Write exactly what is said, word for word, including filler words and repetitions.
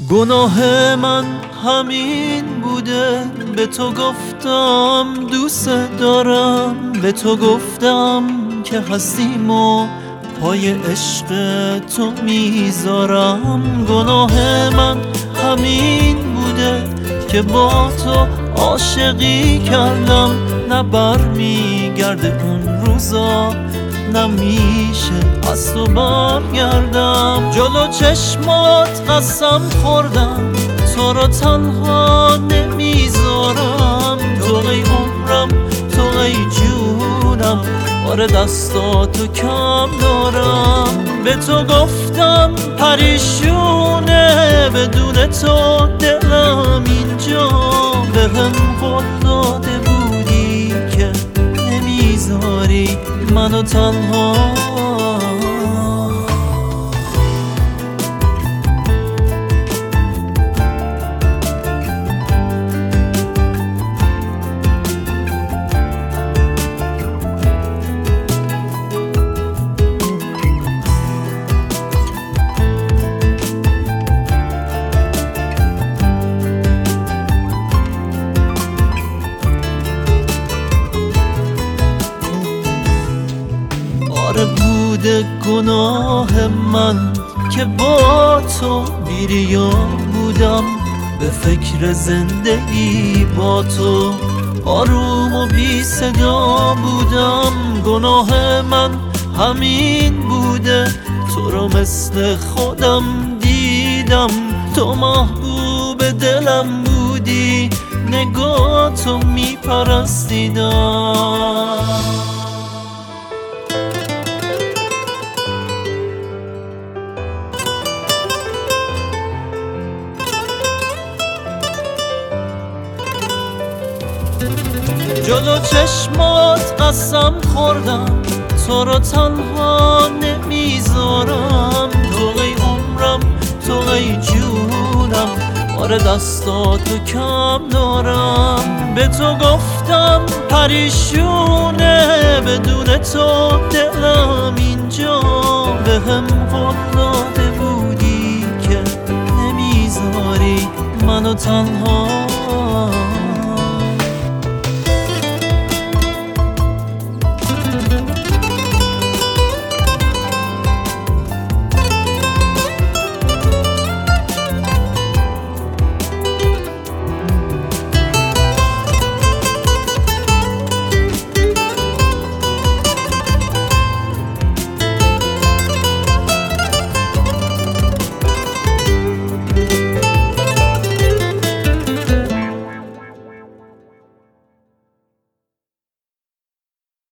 گناه من همین بوده، به تو گفتم دوست دارم، به تو گفتم که هستیم و پای عشق تو میذارم. گناه من همین بوده که با تو عاشقی کردم، نه بر میگرده اون روزا، نمیشه از تو برگردم. جلو چشمات قسم خوردم تو رو تنها نمیذارم، تو ای عمرم، تو ای جونم، بار دستاتو کم دارم. به تو گفتم پریشونه، بدون تو دلم اینجا، به هم قول داده بودی که نمیذاری منو تنها. بوده گناه من که با تو بیریا بودم، به فکر زندگی با تو آروم و بی صدا بودم. گناه من همین بوده، تو رو مثل خودم دیدم، تو محبوب دلم بودی، نگاه تو میپرستیدم. جلو چشمات قسم خوردم تو رو تنها نمیذارم، تو ای عمرم، تو ای جونم، بار دستاتو کم دارم. به تو گفتم پریشونه، بدون تو دلم اینجا، به هم قول داده بودی که نمیذاری منو تنها.